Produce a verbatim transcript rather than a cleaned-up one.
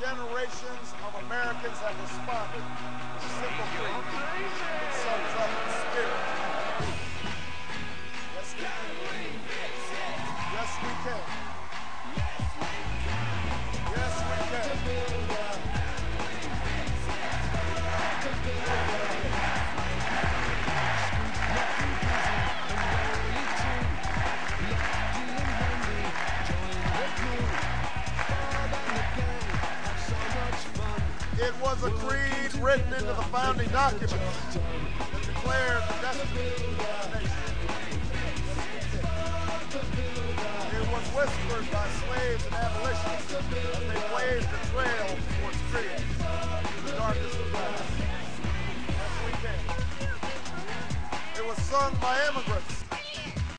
generations of Americans have responded with a simple creed that sums up the spirit. Yes, we can. Yes, we can. Yes, we can. It was a creed written into the founding documents that declared the destiny of the nation. It was whispered by slaves and abolitionists as they blazed the trail towards freedom in the darkest of nights. Yes, we can. It was sung by immigrants